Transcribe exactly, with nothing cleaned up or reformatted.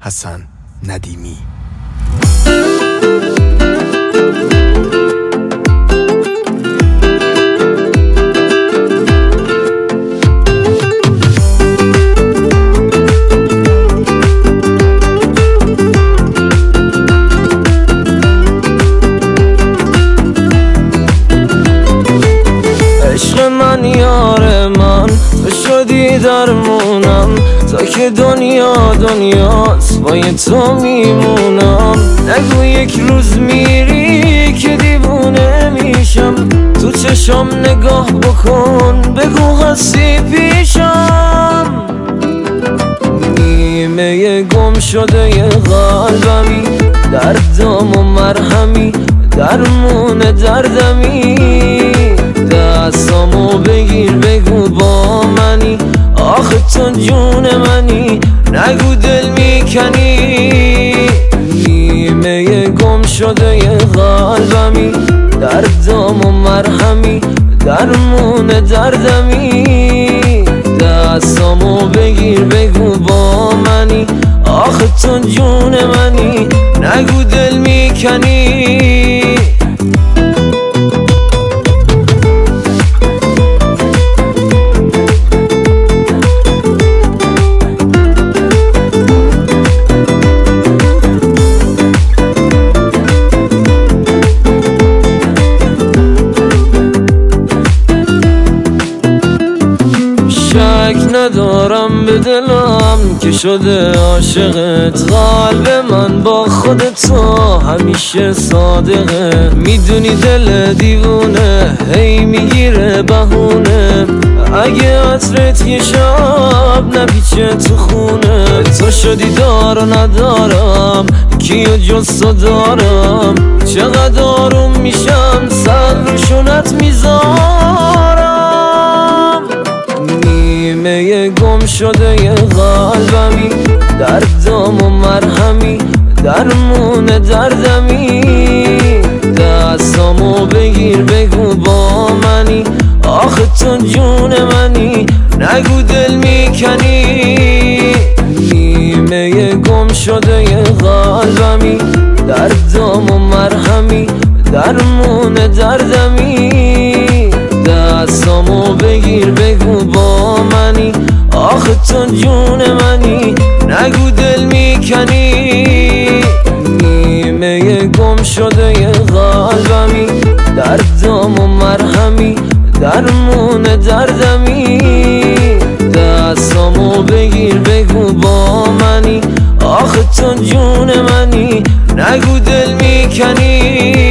حسن ندیمی. عشق من یار من تو شدی درمونم، تا که دنیا دنیاست با تو میمونم. نگو یک روز میری که دیوونه میشم، تو چشم نگاه بکن بگو هستی پیشم. نیمه گم شده ی قلبمی، دردم و مرهمی درمون دردمی. دستامو بگیر بگو با منی، آخه تو جون منی نگو دل میکنی. نیمه گم شده ی قلبمی، دردم و مرهمی درمون دردمی. دستامو بگیر بگو با منی، آخه تو جون منی نگو دل میکنی. شک ندارم به دلم که شده عاشقت، قلب من با خود تو همیشه صادقه. میدونی دل دیوونه هی میگیره بهونه، اگه عطرت یه شب نپیچه تو خونه. تو شدی دار و ندارم کیو جز تو دارم، چقدر آروم میشم سر روشونت میذارم. نیمه گم شده ی قلبمی، دردم و مرهمی درمون دردمی. دستامو بگیر بگو با منی، آخه تو جون منی نگو دل میکنی. نیمه گم شده ی قلبمی، دردم و مرهمی درمون دردمی. دستامو بگیر بگو با منی، آخه تو جون منی نگو دل میکنی. نیمه گم شده ی قلبمی، دردم و مرهمی درمون دردمی. دستامو بگیر بگو با منی، آخه تو جون منی نگو دل میکنی. نیمه گم شده ی قلبمی، دردم و مرهمی درمون دردمی. دستامو بگیر بگو با منی، آخه تو جون منی نگو دل میکنی. نیمه گم شده ی قلبمی، دردم و مرهمی درمون دردمی. دستامو بگیر بگو با منی، آخه تو جون منی نگو دل میکنی.